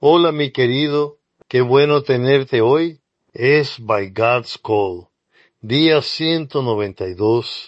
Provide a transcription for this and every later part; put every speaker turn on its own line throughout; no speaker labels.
Hola mi querido, qué bueno tenerte hoy. Es By God's Call, día 192,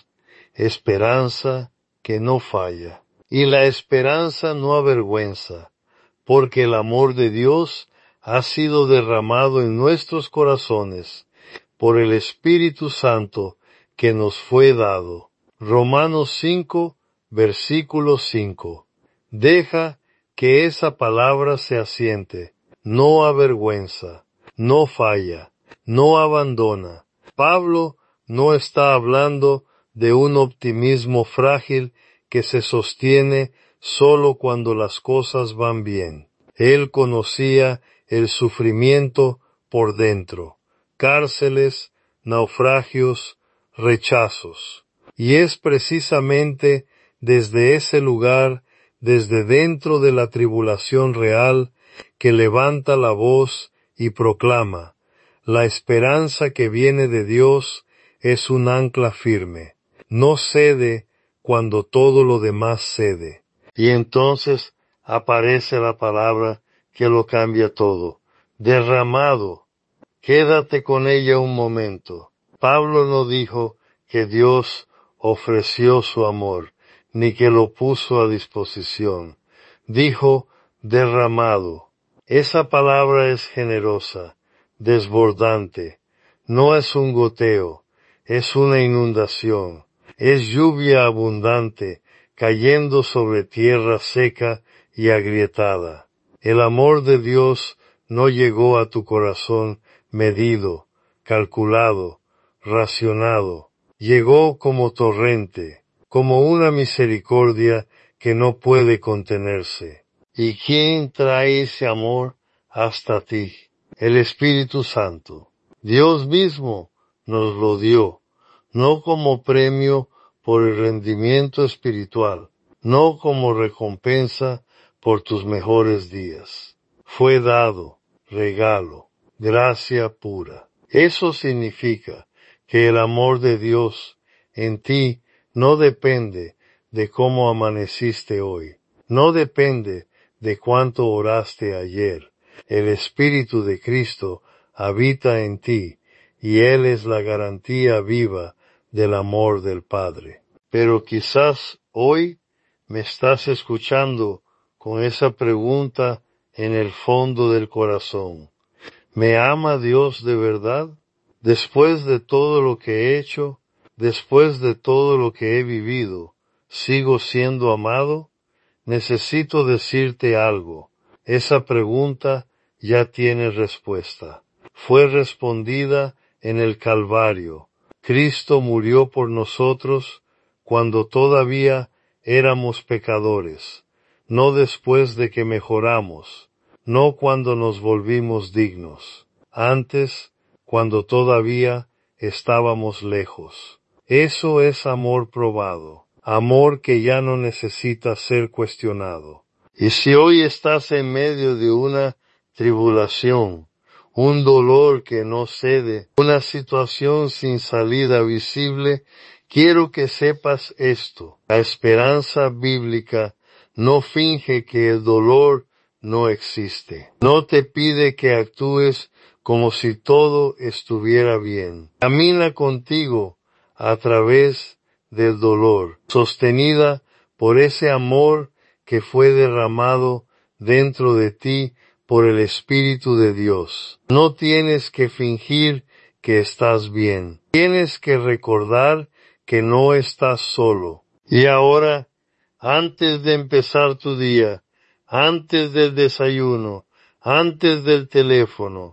esperanza que no falla. Y la esperanza no avergüenza, porque el amor de Dios ha sido derramado en nuestros corazones por el Espíritu Santo que nos fue dado. Romanos 5, versículo 5. Deja que esa palabra se asiente. No avergüenza, no falla, no abandona. Pablo no está hablando de un optimismo frágil que se sostiene solo cuando las cosas van bien. Él conocía el sufrimiento por dentro, cárceles, naufragios, rechazos. Y es precisamente desde ese lugar, desde dentro de la tribulación real, que levanta la voz y proclama: la esperanza que viene de Dios es un ancla firme. No cede cuando todo lo demás cede. Y entonces aparece la palabra que lo cambia todo. Derramado. Quédate con ella un momento. Pablo no dijo que Dios ofreció su amor, ni que lo puso a disposición. Dijo derramado. Esa palabra es generosa, desbordante. No es un goteo, es una inundación. Es lluvia abundante, cayendo sobre tierra seca y agrietada. El amor de Dios no llegó a tu corazón medido, calculado, racionado. Llegó como torrente, como una misericordia que no puede contenerse. ¿Y quién trae ese amor hasta ti? El Espíritu Santo. Dios mismo nos lo dio, no como premio por el rendimiento espiritual, no como recompensa por tus mejores días. Fue dado, regalo, gracia pura. Eso significa que el amor de Dios en ti no depende de cómo amaneciste hoy, no depende de cuánto oraste ayer. El Espíritu de Cristo habita en ti y Él es la garantía viva del amor del Padre. Pero quizás hoy me estás escuchando con esa pregunta en el fondo del corazón. ¿Me ama Dios de verdad? Después de todo lo que he hecho, después de todo lo que he vivido, ¿sigo siendo amado? Necesito decirte algo. Esa pregunta ya tiene respuesta. Fue respondida en el Calvario. Cristo murió por nosotros cuando todavía éramos pecadores, no después de que mejoramos, no cuando nos volvimos dignos, antes cuando todavía estábamos lejos. Eso es amor probado, amor que ya no necesita ser cuestionado. Y si hoy estás en medio de una tribulación, un dolor que no cede, una situación sin salida visible, quiero que sepas esto. La esperanza bíblica no finge que el dolor no existe. No te pide que actúes como si todo estuviera bien. Camina contigo a través del dolor, sostenida por ese amor que fue derramado dentro de ti por el Espíritu de Dios. No tienes que fingir que estás bien. Tienes que recordar que no estás solo. Y ahora, antes de empezar tu día, antes del desayuno, antes del teléfono,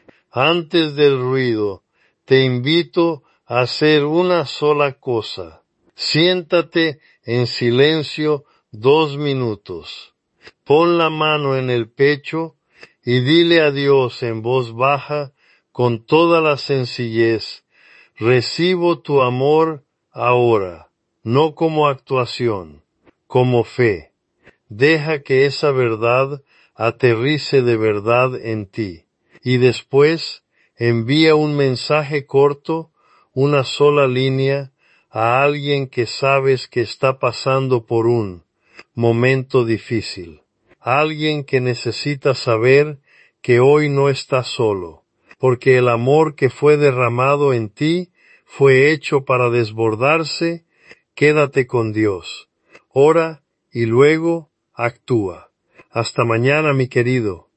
antes del ruido, te invito a hacer una sola cosa. Siéntate en silencio 2 minutos. Pon la mano en el pecho y dile a Dios en voz baja, con toda la sencillez: recibo tu amor ahora, no como actuación, como fe. Deja que esa verdad aterrice de verdad en ti. Y después envía un mensaje corto, una sola línea, a alguien que sabes que está pasando por un momento difícil. alguien que necesita saber que hoy no estás solo, porque el amor que fue derramado en ti fue hecho para desbordarse. Quédate con Dios. Ora y luego actúa. Hasta mañana, mi querido.